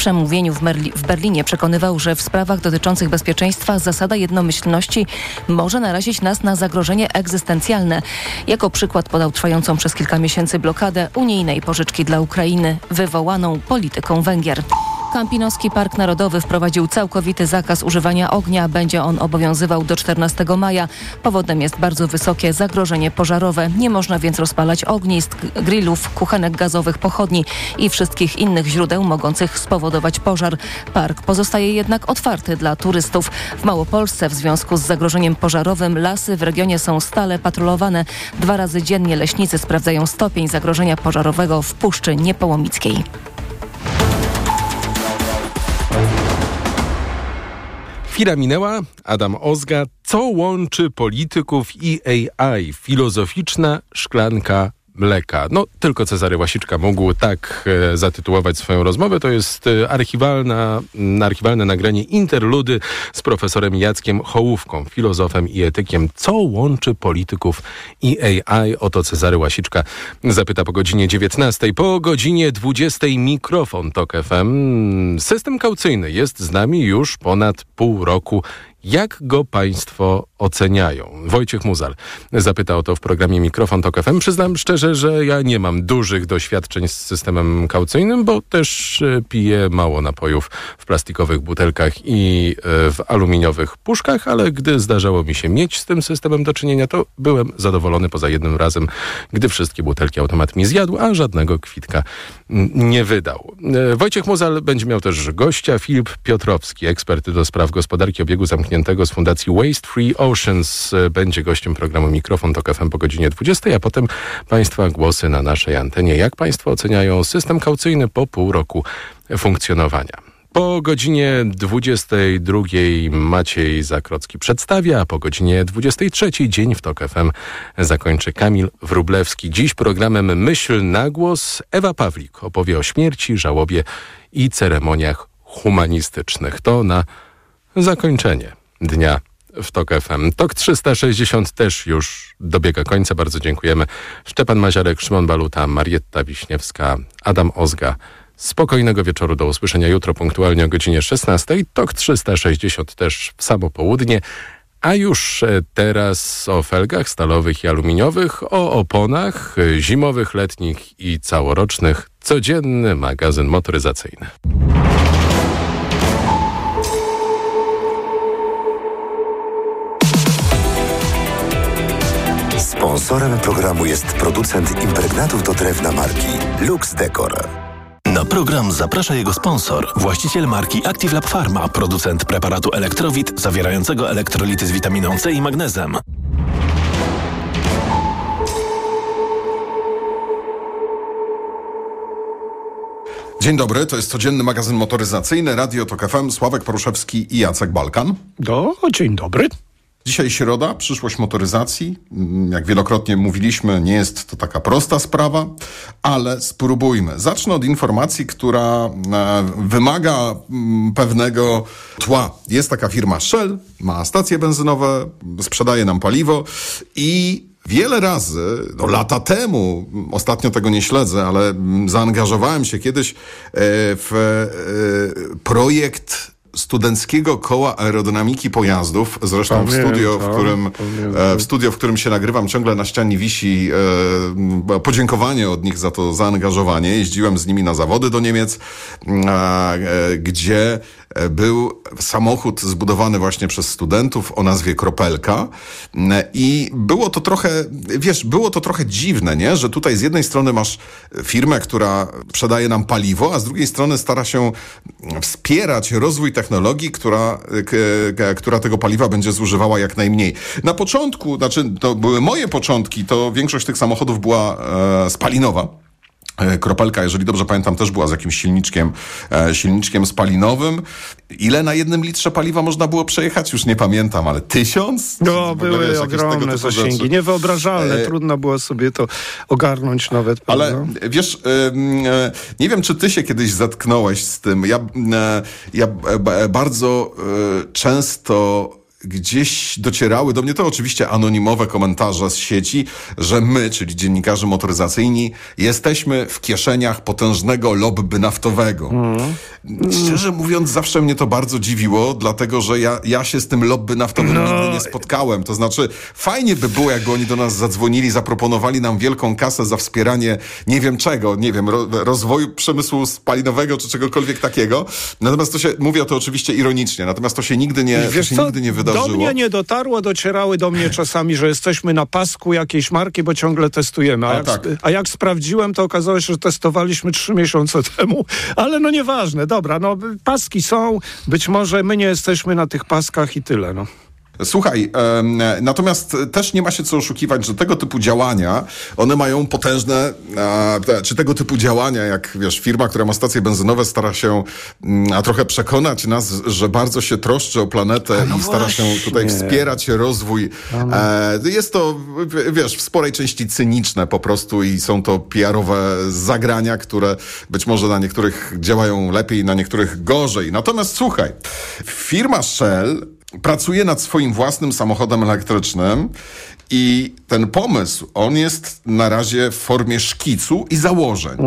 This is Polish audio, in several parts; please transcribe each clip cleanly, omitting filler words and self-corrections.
przemówieniu w Berlinie przekonywał, że w sprawach dotyczących bezpieczeństwa zasada jednomyślności może narazić nas na zagrożenie egzystencjalne. Jako przykład podał trwającą przez kilka miesięcy blokadę unijnej pożyczki dla Ukrainy, wywołaną polityką Węgier. Kampinoski Park Narodowy wprowadził całkowity zakaz używania ognia. Będzie on obowiązywał do 14 maja. Powodem jest bardzo wysokie zagrożenie pożarowe. Nie można więc rozpalać ognisk, grillów, kuchenek gazowych, pochodni i wszystkich innych źródeł mogących spowodować pożar. Park pozostaje jednak otwarty dla turystów. W Małopolsce w związku z zagrożeniem pożarowym lasy w regionie są stale patrolowane. 2 razy dziennie leśnicy sprawdzają stopień zagrożenia pożarowego w Puszczy Niepołomickiej. Chwila minęła, Adam Ozga. Co łączy polityków i AI? Filozoficzna szklanka mleka. No, tylko Cezary Łasiczka mógł tak zatytułować swoją rozmowę. To jest archiwalne nagranie interludy z profesorem Jackiem Hołówką, filozofem i etykiem. Co łączy polityków i AI? Oto Cezary Łasiczka zapyta po godzinie 19. Po godzinie 20 mikrofon TOK FM. System kaucyjny jest z nami już ponad pół roku. Jak go państwo oceniają? Wojciech Muzal zapytał o to w programie Mikrofon TOK FM. Przyznam szczerze, że ja nie mam dużych doświadczeń z systemem kaucyjnym, bo też piję mało napojów w plastikowych butelkach i w aluminiowych puszkach, ale gdy zdarzało mi się mieć z tym systemem do czynienia, to byłem zadowolony poza jednym razem, gdy wszystkie butelki automat mi zjadł, a żadnego kwitka nie wydał. Wojciech Muzal będzie miał też gościa, Filip Piotrowski, ekspert do spraw gospodarki obiegu zamkniętego z Fundacji Waste Free Oceans, będzie gościem programu Mikrofon TOK FM po godzinie 20, a potem państwa głosy na naszej antenie. Jak państwo oceniają system kaucyjny po pół roku funkcjonowania? Po godzinie 22 Maciej Zakrocki przedstawia, a po godzinie 23 Dzień w TOK FM zakończy Kamil Wróblewski. Dziś programem Myśl na głos Ewa Pawlik opowie o śmierci, żałobie i ceremoniach humanistycznych. To na zakończenie dnia w TOK FM. TOK 360 też już dobiega końca. Bardzo dziękujemy. Szczepan Maziarek, Szymon Baluta, Marietta Wiśniewska, Adam Ozga. Spokojnego wieczoru, do usłyszenia jutro punktualnie o godzinie 16. TOK 360 też w samo południe. A już teraz o felgach stalowych i aluminiowych, o oponach zimowych, letnich i całorocznych. Codzienny magazyn motoryzacyjny. Sponsorem programu jest producent impregnatów do drewna marki Lux Decor. Na program zaprasza jego sponsor, właściciel marki Active Lab Pharma, producent preparatu Elektrowit zawierającego elektrolity z witaminą C i magnezem. Dzień dobry, to jest codzienny magazyn motoryzacyjny, Radio TOK FM, Sławek Poruszewski i Jacek Balkan. Dzień dobry. Dzisiaj środa, przyszłość motoryzacji. Jak wielokrotnie mówiliśmy, nie jest to taka prosta sprawa, ale spróbujmy. Zacznę od informacji, która wymaga pewnego tła. Jest taka firma Shell, ma stacje benzynowe, sprzedaje nam paliwo i wiele razy, lata temu, ostatnio tego nie śledzę, ale zaangażowałem się kiedyś w projekt Studenckiego Koła Aerodynamiki Pojazdów. Zresztą w studio, w którym się nagrywam, ciągle na ścianie wisi podziękowanie od nich za to zaangażowanie. Jeździłem z nimi na zawody do Niemiec, gdzie był samochód zbudowany właśnie przez studentów o nazwie Kropelka i było to trochę dziwne, nie? Że tutaj z jednej strony masz firmę, która sprzedaje nam paliwo, a z drugiej strony stara się wspierać rozwój technologii, która tego paliwa będzie zużywała jak najmniej. Na początku, to były moje początki, to większość tych samochodów była spalinowa. Kropelka, jeżeli dobrze pamiętam, też była z jakimś silniczkiem spalinowym. Ile na 1 litrze paliwa można było przejechać? Już nie pamiętam, ale 1000? Były ogromne zasięgi, niewyobrażalne. Trudno było sobie to ogarnąć nawet. Ale prawda? wiesz, nie wiem, czy ty się kiedyś zetknąłeś z tym. Ja bardzo często gdzieś docierały do mnie, to oczywiście anonimowe komentarze z sieci, że my, czyli dziennikarze motoryzacyjni, jesteśmy w kieszeniach potężnego lobby naftowego. Szczerze mówiąc, zawsze mnie to bardzo dziwiło, dlatego, że ja się z tym lobby naftowym nigdy nie spotkałem. To znaczy, fajnie by było, jakby oni do nas zadzwonili, zaproponowali nam wielką kasę za wspieranie nie wiem czego, rozwoju przemysłu spalinowego czy czegokolwiek takiego. Natomiast mówię to oczywiście ironicznie, natomiast to się nigdy nie wydarzyło. Do mnie nie dotarło, docierały do mnie czasami, że jesteśmy na pasku jakiejś marki, bo ciągle testujemy. A jak sprawdziłem, to okazało się, że testowaliśmy 3 miesiące temu, ale no nieważne, dobra, no paski są, być może my nie jesteśmy na tych paskach i tyle, no. Słuchaj, natomiast też nie ma się co oszukiwać, że tego typu działania, one mają potężne, czy tego typu działania, jak wiesz, firma, która ma stacje benzynowe, stara się trochę przekonać nas, że bardzo się troszczy o planetę i stara się tutaj wspierać rozwój. Jest to, wiesz, w sporej części cyniczne po prostu i są to PR-owe zagrania, które być może na niektórych działają lepiej, na niektórych gorzej. Natomiast słuchaj, firma Shell pracuje nad swoim własnym samochodem elektrycznym i ten pomysł, on jest na razie w formie szkicu i założeń.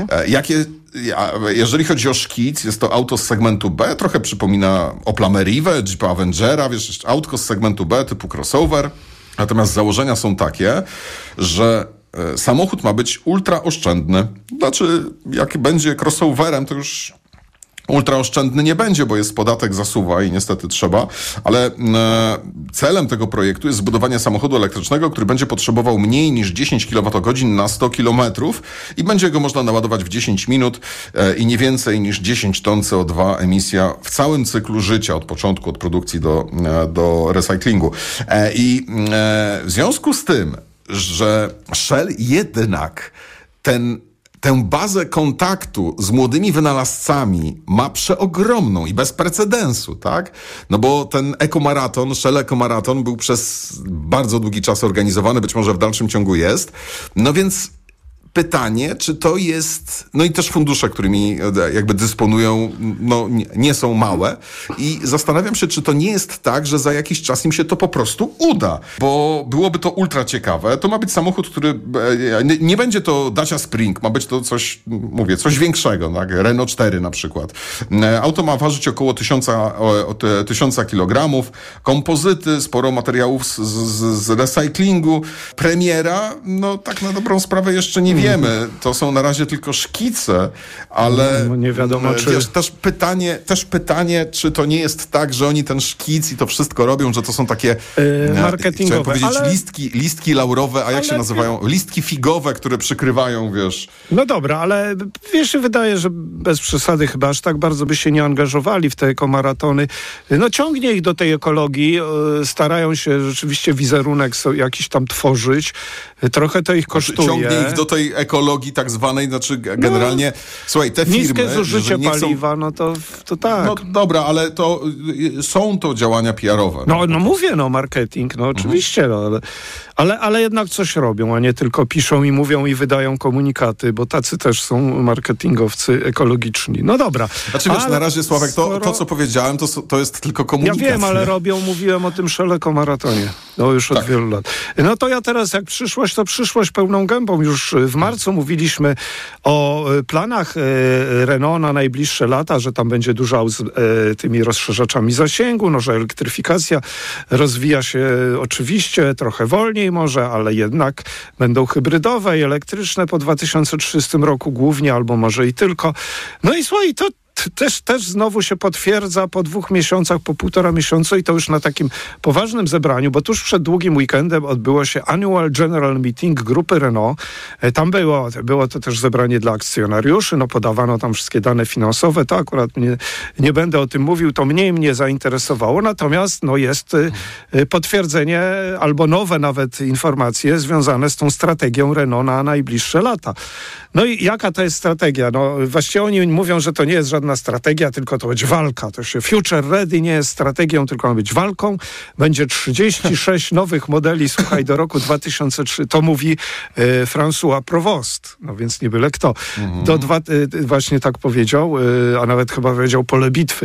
Jeżeli chodzi o szkic, jest to auto z segmentu B, trochę przypomina Opla Merive, Jeepa Avengera, wiesz, autko z segmentu B typu crossover. Natomiast założenia są takie, że samochód ma być ultraoszczędny. Znaczy, jak będzie crossoverem, to już ultraoszczędny nie będzie, bo jest podatek zasuwa i niestety trzeba, ale celem tego projektu jest zbudowanie samochodu elektrycznego, który będzie potrzebował mniej niż 10 kWh na 100 km i będzie go można naładować w 10 minut i nie więcej niż 10 ton CO2 emisja w całym cyklu życia, od początku, od produkcji do recyklingu. W związku z tym, że Shell jednak tę bazę kontaktu z młodymi wynalazcami ma przeogromną i bez precedensu, tak? No bo ten ekomaraton, Shell Ekomaraton był przez bardzo długi czas organizowany, być może w dalszym ciągu jest. No więc pytanie, czy to jest... No i też fundusze, którymi jakby dysponują, no nie są małe. I zastanawiam się, czy to nie jest tak, że za jakiś czas im się to po prostu uda. Bo byłoby to ultra ciekawe. To ma być samochód, który... Nie będzie to Dacia Spring, ma być to coś większego, tak? Renault 4 na przykład. Auto ma ważyć około 1000 kg. Kompozyty, sporo materiałów z recyklingu. Premiera, no tak na dobrą sprawę jeszcze nie wiemy. To są na razie tylko szkice, ale nie wiadomo, czy... Wiesz, też pytanie, czy to nie jest tak, że oni ten szkic i to wszystko robią, że to są takie marketingowe. Chciałem powiedzieć listki laurowe, a jak się nazywają? Listki figowe, które przykrywają, wiesz. No dobra, ale wiesz, się wydaje, że bez przesady chyba aż tak bardzo by się nie angażowali w te ekomaratony. No ciągnie ich do tej ekologii, starają się rzeczywiście wizerunek jakiś tam tworzyć. Trochę to ich kosztuje. Ciągnie ich do tej ekologii tak zwanej, znaczy generalnie, słuchaj, te firmy... Niskie zużycie paliwa, no to tak. No dobra, ale to są to działania PR-owe. No mówię, marketing, oczywiście, ale jednak coś robią, a nie tylko piszą i mówią i wydają komunikaty, bo tacy też są marketingowcy ekologiczni. No dobra. Znaczy wiesz, na razie, Sławek, to co powiedziałem, to jest tylko komunikacja. Ja wiem, ale mówiłem o tym Shell Ekomarathanie. Już od wielu lat. No to ja teraz, jak przyszłość, to przyszłość pełną gębą. Już w marcu mówiliśmy o planach Renault na najbliższe lata, że tam będzie dużo aut z tymi rozszerzaczami zasięgu, że elektryfikacja rozwija się oczywiście trochę wolniej może, ale jednak będą hybrydowe i elektryczne po 2030 roku głównie, albo może i tylko. No i słuchaj, to też znowu się potwierdza po 2 miesiącach, po 1,5 miesiąca i to już na takim poważnym zebraniu, bo tuż przed długim weekendem odbyło się Annual General Meeting grupy Renault. Tam było to też zebranie dla akcjonariuszy, podawano tam wszystkie dane finansowe, to akurat nie będę o tym mówił, to mniej mnie zainteresowało, natomiast jest potwierdzenie albo nowe nawet informacje związane z tą strategią Renault na najbliższe lata. No i jaka to jest strategia? Właściwie oni mówią, że to nie jest żadna żadna strategia, tylko to będzie walka. To się Future Ready nie jest strategią, tylko ma być walką. Będzie 36 nowych modeli, słuchaj, do roku 2003. To mówi François Provost, no więc nie byle kto. Właśnie tak powiedział, a nawet chyba powiedział pole bitwy.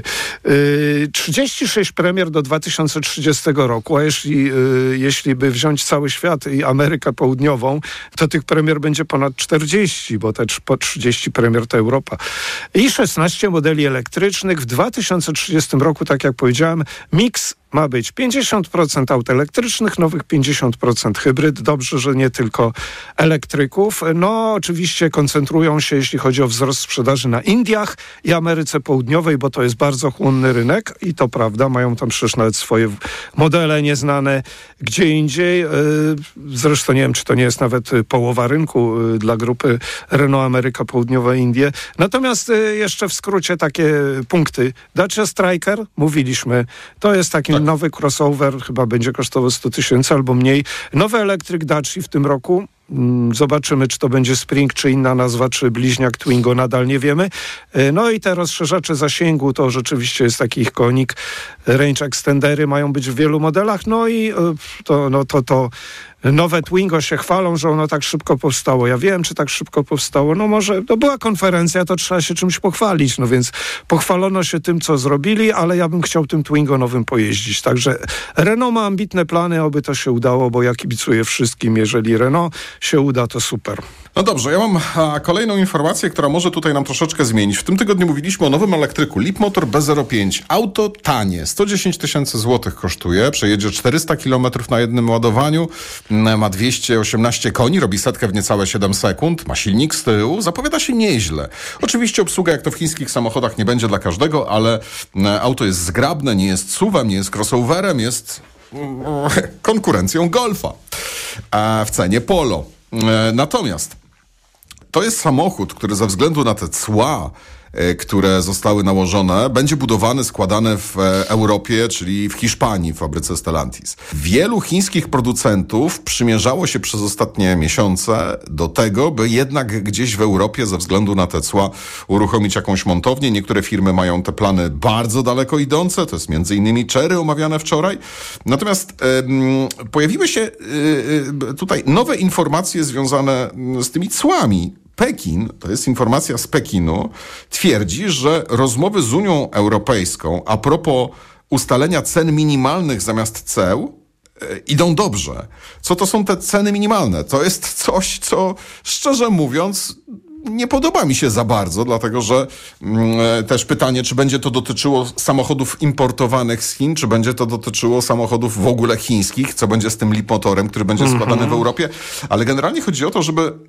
36 premier do 2030 roku, a jeśli by wziąć cały świat i Amerykę Południową, to tych premier będzie ponad 40, bo te po 30 premier to Europa. I 16 modeli elektrycznych. W 2030 roku, tak jak powiedziałem, miks ma być 50% aut elektrycznych, nowych 50% hybryd. Dobrze, że nie tylko elektryków. No, oczywiście koncentrują się, jeśli chodzi o wzrost sprzedaży, na Indiach i Ameryce Południowej, bo to jest bardzo chłonny rynek i to prawda, mają tam przecież nawet swoje modele nieznane gdzie indziej. Zresztą nie wiem, czy to nie jest nawet połowa rynku dla grupy Renault Ameryka Południowa, Indie. Natomiast jeszcze w skrócie takie punkty. Dacia Stryker, mówiliśmy, to jest taki nowy crossover, chyba będzie kosztował 100 000 albo mniej. Nowy elektryk Dacia w tym roku. Zobaczymy, czy to będzie Spring, czy inna nazwa, czy bliźniak Twingo, nadal nie wiemy. No i te rozszerzacze zasięgu, to rzeczywiście jest taki ich konik. Range extendery mają być w wielu modelach, no i to nowe Twingo się chwalą, że ono tak szybko powstało. Ja wiem, czy tak szybko powstało. No może, to była konferencja, to trzeba się czymś pochwalić. No więc pochwalono się tym, co zrobili, ale ja bym chciał tym Twingo nowym pojeździć. Także Renault ma ambitne plany, oby to się udało, bo ja kibicuję wszystkim. Jeżeli Renault się uda, to super. No dobrze, ja mam kolejną informację, która może tutaj nam troszeczkę zmienić. W tym tygodniu mówiliśmy o nowym elektryku Leapmotor B05. Auto tanie, 110 000 złotych kosztuje, przejedzie 400 km na jednym ładowaniu, ma 218 koni, robi setkę w niecałe 7 sekund, ma silnik z tyłu, zapowiada się nieźle. Oczywiście obsługa, jak to w chińskich samochodach, nie będzie dla każdego, ale auto jest zgrabne, nie jest SUV-em, nie jest crossoverem, jest konkurencją Golfa w cenie Polo. Natomiast to jest samochód, który ze względu na te cła, które zostały nałożone, będzie budowany, składany w Europie, czyli w Hiszpanii, w fabryce Stellantis. Wielu chińskich producentów przymierzało się przez ostatnie miesiące do tego, by jednak gdzieś w Europie ze względu na te cła uruchomić jakąś montownię. Niektóre firmy mają te plany bardzo daleko idące, to jest między innymi Chery omawiane wczoraj. Natomiast pojawiły się tutaj nowe informacje związane z tymi cłami. Pekin, to jest informacja z Pekinu, twierdzi, że rozmowy z Unią Europejską a propos ustalenia cen minimalnych zamiast ceł idą dobrze. Co to są te ceny minimalne? To jest coś, co szczerze mówiąc nie podoba mi się za bardzo, dlatego że też pytanie, czy będzie to dotyczyło samochodów importowanych z Chin, czy będzie to dotyczyło samochodów w ogóle chińskich, co będzie z tym Leapmotorem, który będzie składany w Europie. Ale generalnie chodzi o to,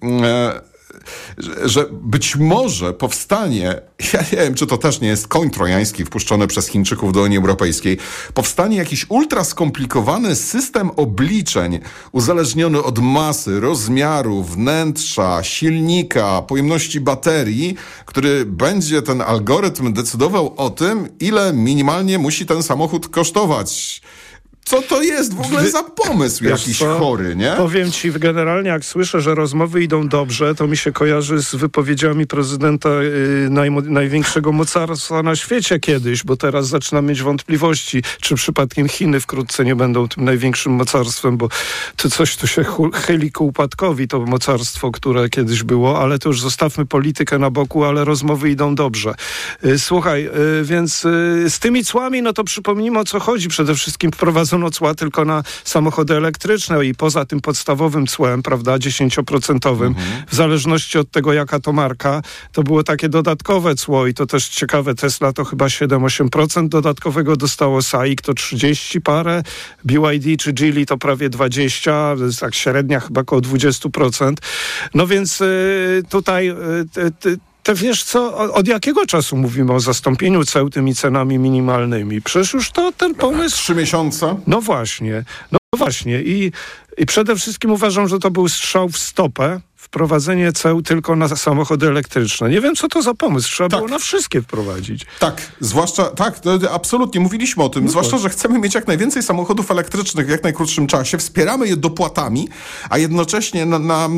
że być może powstanie, ja nie wiem, czy to też nie jest koń trojański wpuszczony przez Chińczyków do Unii Europejskiej, powstanie jakiś ultra skomplikowany system obliczeń uzależniony od masy, rozmiaru, wnętrza, silnika, pojemności baterii, który będzie ten algorytm decydował o tym, ile minimalnie musi ten samochód kosztować. Co to jest w ogóle za pomysł jakiś chory, nie? Powiem ci, generalnie jak słyszę, że rozmowy idą dobrze, to mi się kojarzy z wypowiedziami prezydenta największego mocarstwa na świecie kiedyś, bo teraz zaczynam mieć wątpliwości, czy przypadkiem Chiny wkrótce nie będą tym największym mocarstwem, bo to coś tu się chyli ku upadkowi, to mocarstwo, które kiedyś było, ale to już zostawmy politykę na boku, ale rozmowy idą dobrze. Słuchaj, więc z tymi cłami, no to przypomnijmy, o co chodzi. Przede wszystkim wprowadzono cła tylko na samochody elektryczne i poza tym podstawowym cłem, prawda, 10%, w zależności od tego, jaka to marka, to było takie dodatkowe cło i to też ciekawe, Tesla to chyba 7-8% dodatkowego dostało, SAIC to 30 parę, BYD czy Geely to prawie 20%, tak średnia chyba około 20%. No więc tutaj to wiesz co, od jakiego czasu mówimy o zastąpieniu ceł tymi cenami minimalnymi? Przecież już to ten pomysł... 3 miesiące? No właśnie. I przede wszystkim uważam, że to był strzał w stopę wprowadzenie ceł tylko na samochody elektryczne. Nie wiem, co to za pomysł. Trzeba Tak. było na wszystkie wprowadzić. Absolutnie, mówiliśmy o tym. Zwłaszcza, że chcemy mieć jak najwięcej samochodów elektrycznych w jak najkrótszym czasie. Wspieramy je dopłatami, a jednocześnie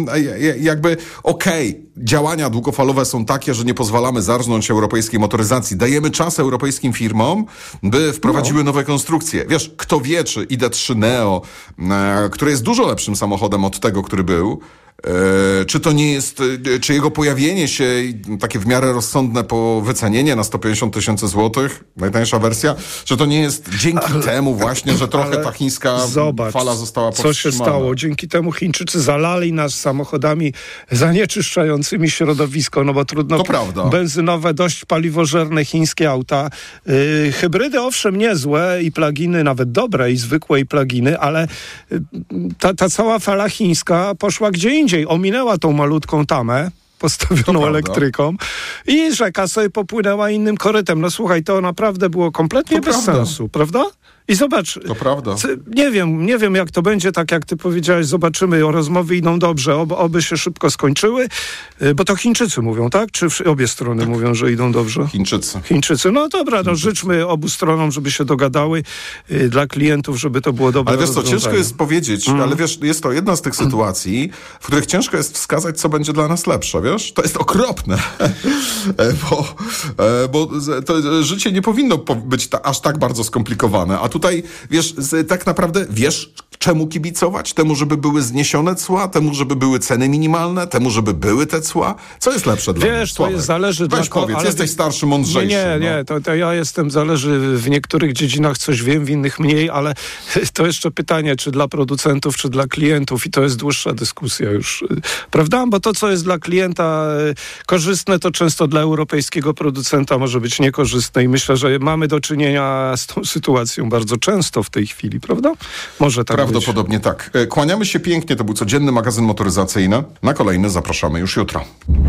działania długofalowe są takie, że nie pozwalamy zarżnąć europejskiej motoryzacji. Dajemy czas europejskim firmom, by wprowadziły nowe konstrukcje. Wiesz, kto wie, czy ID3 Neo, który jest dużo lepszym samochodem od tego, który był, czy to nie jest, czy jego pojawienie się, takie w miarę rozsądne po wycenienie na 150 000 złotych, najtańsza wersja, że to nie jest dzięki temu właśnie, że trochę ta chińska fala została powstrzymana. Co się stało? Dzięki temu Chińczycy zalali nas samochodami zanieczyszczającymi środowisko, no bo trudno, to prawda. Benzynowe, dość paliwożerne chińskie auta. Hybrydy owszem niezłe i pluginy nawet dobre i zwykłe i pluginy, ale ta cała fala chińska poszła gdzie indziej. Ominęła tą malutką tamę postawioną elektryką i rzeka sobie popłynęła innym korytem. No słuchaj, to naprawdę było kompletnie bez sensu, prawda? I zobacz, to prawda. Nie wiem jak to będzie, tak jak ty powiedziałeś, zobaczymy, rozmowy idą dobrze, oby się szybko skończyły, bo to Chińczycy mówią, tak? Czy obie strony mówią, że idą dobrze? Chińczycy. No dobra, no życzmy obu stronom, żeby się dogadały, dla klientów, żeby to było dobre. Ale wiesz co, ciężko jest powiedzieć, ale wiesz, jest to jedna z tych sytuacji, w których ciężko jest wskazać, co będzie dla nas lepsze, wiesz? To jest okropne, bo to życie nie powinno być aż tak bardzo skomplikowane, a tutaj, wiesz, tak naprawdę wiesz, czemu kibicować? Temu, żeby były zniesione cła? Temu, żeby były ceny minimalne? Temu, żeby były te cła? Co jest lepsze dla nas? Wiesz, to jest zależy... Weź powiedz, jesteś starszy, mądrzejszy. Nie, to ja zależy w niektórych dziedzinach coś wiem, w innych mniej, ale to jeszcze pytanie, czy dla producentów, czy dla klientów i to jest dłuższa dyskusja już, prawda? Bo to, co jest dla klienta korzystne, to często dla europejskiego producenta może być niekorzystne i myślę, że mamy do czynienia z tą sytuacją bardzo często w tej chwili, prawda? Może tak Prawdopodobnie tak. Kłaniamy się pięknie, to był codzienny magazyn motoryzacyjny. Na kolejny zapraszamy już jutro.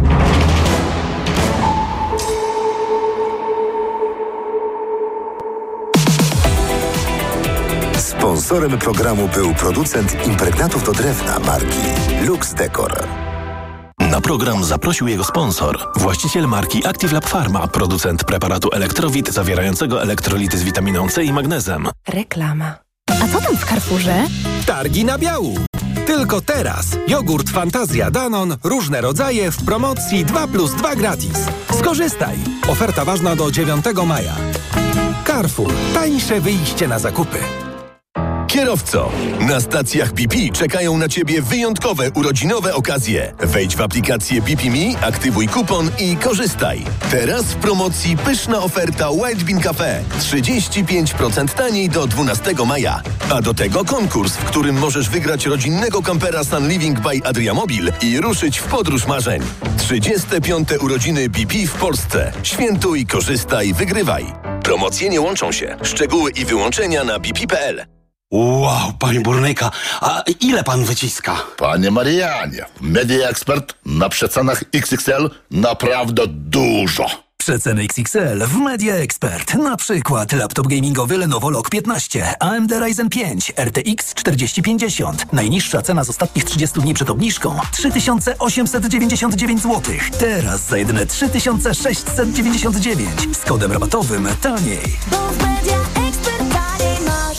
Sponsorem programu był producent impregnatów do drewna marki Lux Decor. Na program zaprosił jego sponsor, właściciel marki Active Lab Pharma, producent preparatu Elektrowit zawierającego elektrolity z witaminą C i magnezem. Reklama. A co tam w Carrefourze? Targi na biału. Tylko teraz. Jogurt Fantazja Danon, różne rodzaje w promocji 2+2 gratis. Skorzystaj. Oferta ważna do 9 maja. Carrefour. Tańsze wyjście na zakupy. Kierowco, na stacjach BP czekają na Ciebie wyjątkowe urodzinowe okazje. Wejdź w aplikację BP Me, aktywuj kupon i korzystaj. Teraz w promocji pyszna oferta Wild Bean Cafe. 35% taniej do 12 maja. A do tego konkurs, w którym możesz wygrać rodzinnego kampera Sun Living by Adriamobil i ruszyć w podróż marzeń. 35. urodziny BP w Polsce. Świętuj, korzystaj, wygrywaj. Promocje nie łączą się. Szczegóły i wyłączenia na bp.pl. Wow, panie burnyka, a ile pan wyciska? Panie Marianie, Media Expert na przecenach XXL naprawdę dużo. Przeceny XXL w Media Expert. Na przykład laptop gamingowy Lenovo Log 15, AMD Ryzen 5, RTX 4050. Najniższa cena z ostatnich 30 dni przed obniżką 3899 zł. Teraz za jedyne 3699 z kodem rabatowym taniej.